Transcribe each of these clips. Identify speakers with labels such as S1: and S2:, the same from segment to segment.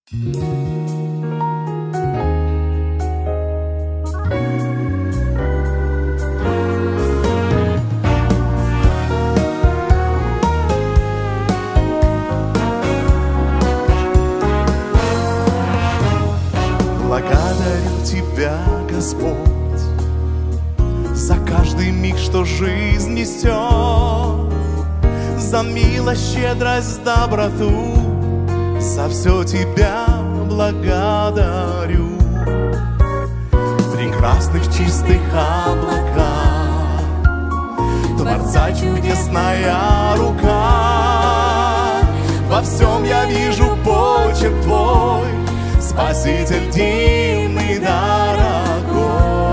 S1: Благодарю Тебя, Господь, за каждый миг, что жизнь несет, за милость, щедрость, доброту, за все Тебя благодарю. В прекрасных чистых облаках Творца чудесная рука. Во всем я вижу почерк Твой, Спаситель дивный, дорогой.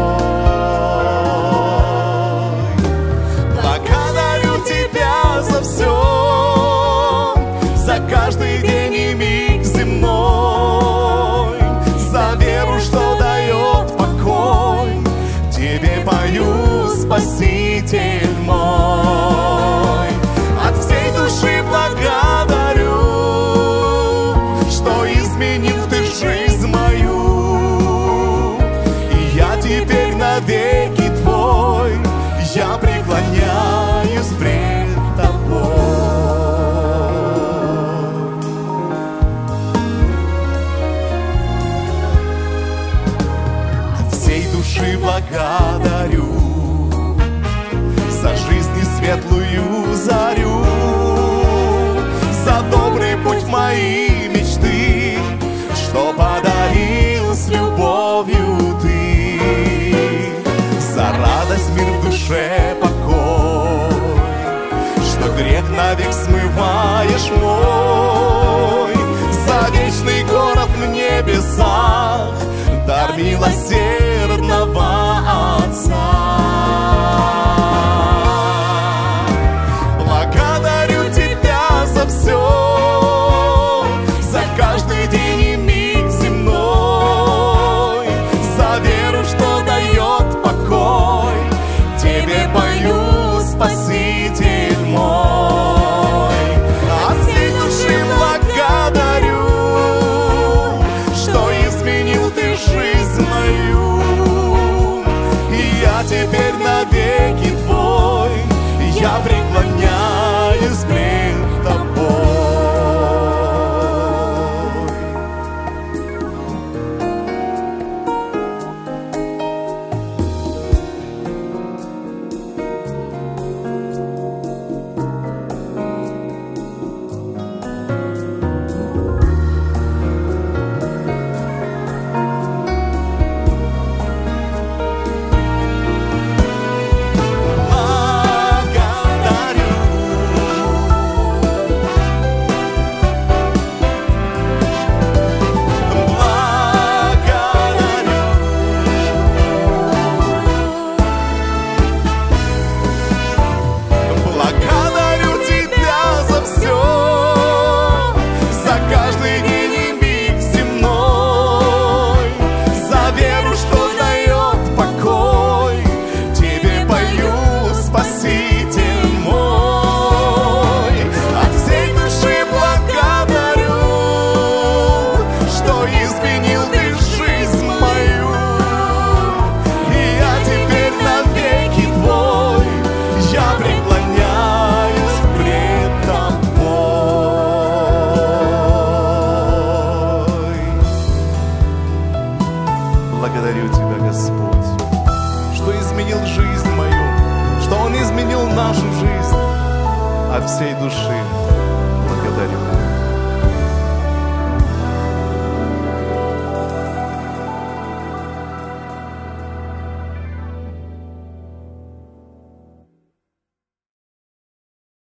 S1: Благодарю Тебя за все, за каждый день и миг земной, за веру, что дает покой. Тебе пою, Спаситель мой. От всей души благодарю, что изменил Ты жизнь мою, и я теперь навеки Твой, я преклоняюсь пред Тобой. От всей души благодарю за жизнь и светлую зарю, за добрый путь моей мечты, что подарил с любовью Ты, за радость, мир в душе, покой, что грех навек смываешь мой, за вечный город в небесах, дар милосердного Отца. Благодарю Тебя за все, за каждый день и миг земной, за веру, что дает покой. Тебе пою, Спаситель мой. От всей души благодарю, что изменил Ты жизнь мою, и я теперь навеки Твой, я преклоняюсь пред Тобой. Благодарю Тебя, Господь, что изменил жизнь мою, что Он изменил нашу жизнь от всей души.